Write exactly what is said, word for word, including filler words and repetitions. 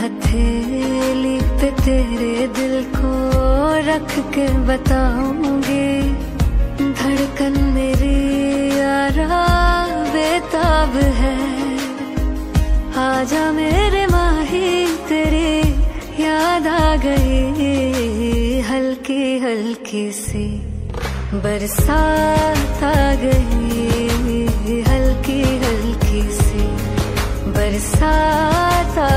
हथेली पे तेरे दिल को रख के बताऊंगी, धड़कन मेरी यारा बेताब है। आजा मेरे माही तेरी याद आ गई, हल्की हल्की सी बरसात आ गई, हल्की हल्की सी बरसात आ